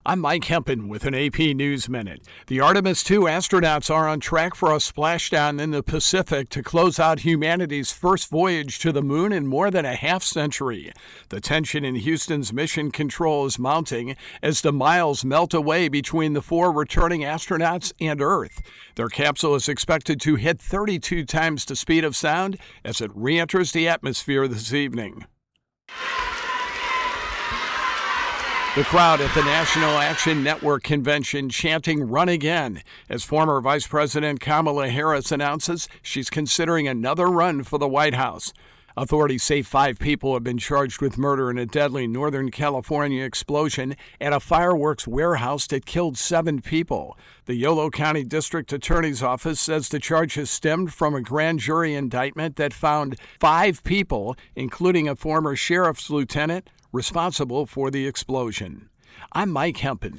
I'm Mike Hempen with an AP News Minute. The Artemis II astronauts are on track for a splashdown in the Pacific to close out humanity's first voyage to the moon in more than a half century. The tension in Houston's mission control is mounting as the miles melt away between the four returning astronauts and Earth. Their capsule is expected to hit 32 times the speed of sound as it re-enters the atmosphere this evening. The crowd at the National Action Network convention chanting "Run Again" as former Vice President Kamala Harris announces she's considering another run for the White House. Authorities say 5 people have been charged with murder in a deadly Northern California explosion at a fireworks warehouse that killed 7 people. The Yolo County District Attorney's Office says the charges stemmed from a grand jury indictment that found 5 people, including a former sheriff's lieutenant, responsible for the explosion. I'm Mike Hempen.